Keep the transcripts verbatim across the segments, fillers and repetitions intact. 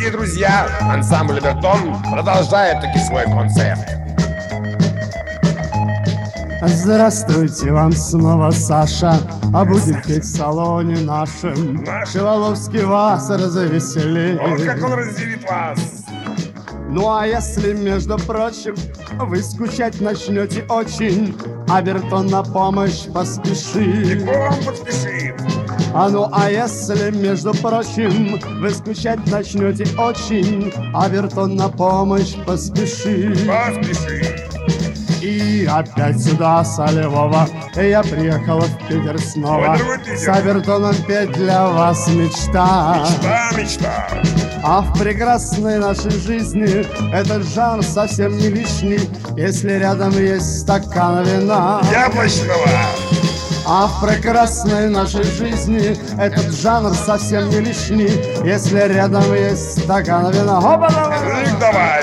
Дорогие друзья, ансамбль «Обертон» продолжает таки свой концерт. Здравствуйте вам снова, Саша. А будет петь в салоне нашем. Наш? Шиловский вас развеселит. Вот как он разделит вас. Ну а если, между прочим, вы скучать начнете очень, Обертон на помощь поспешит. Легко вам поспешит. А ну а если, между прочим, вы скучать начнете очень, Обертон на помощь поспешит. Поспешит. И опять сюда, со Львова, я приехал в Питер снова. Ой, дорогой Питер. С Обертоном петь для вас мечта. Мечта, мечта. А в прекрасной нашей жизни этот жанр совсем не лишний, если рядом есть стакан вина. Яблочного. А в прекрасной нашей жизни этот жанр совсем не лишний, если рядом есть стакан вина. Опа, давай! Рик, давай.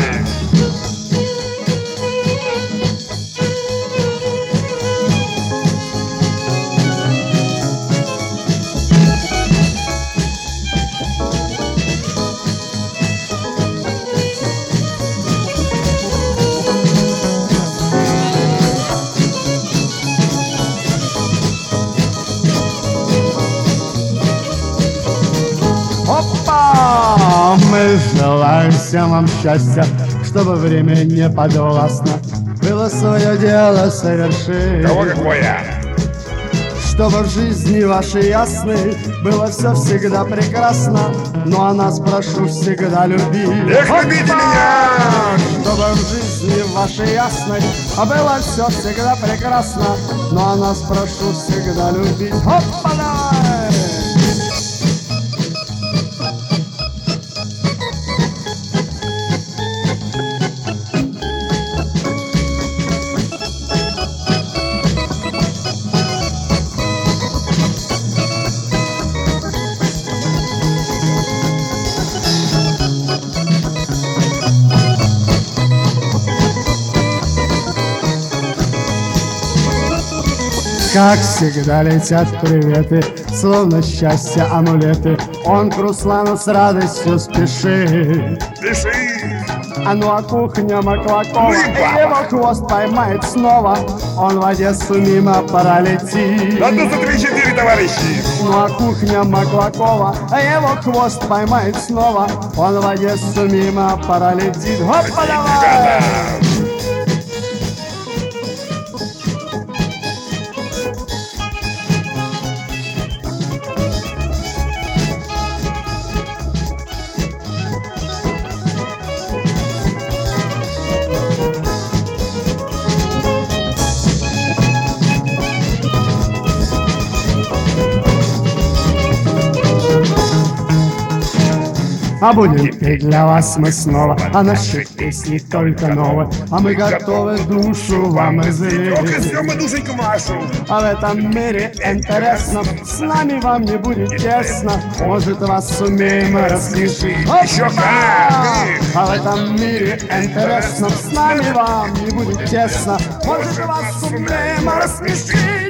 Опа! Мы желаем всем вам счастья, чтобы время не подвластно было свое дело совершить. Кого какое? Чтобы в жизни вашей ясной было все всегда прекрасно, но о нас прошу всегда любить. Эх, любите меня! Чтобы в жизни вашей ясной было все всегда прекрасно, но о нас прошу всегда любить. Опа, давай! Как всегда летят приветы, словно счастья амулеты. Он к Руслану с радостью спешит. Спеши. А ну а кухня Маклакова, Ну и папа. его хвост поймает снова, он в Одессу мимо пролетит. Да ну за три-четыре, товарищи. Ну а кухня Маклакова, его хвост поймает снова, он в Одессу мимо пролетит. Опа, давай! Ребята. А будем петь для вас мы снова, а наши песни только новые, а мы готовы душу вам излить. Только съем мы душеньку Машу. А в этом мире интересно, с нами вам не будет тесно, может вас сумеем рассмешить. Еще как! А в этом мире интересно, с нами вам не будет тесно, может вас сумеем рассмешить.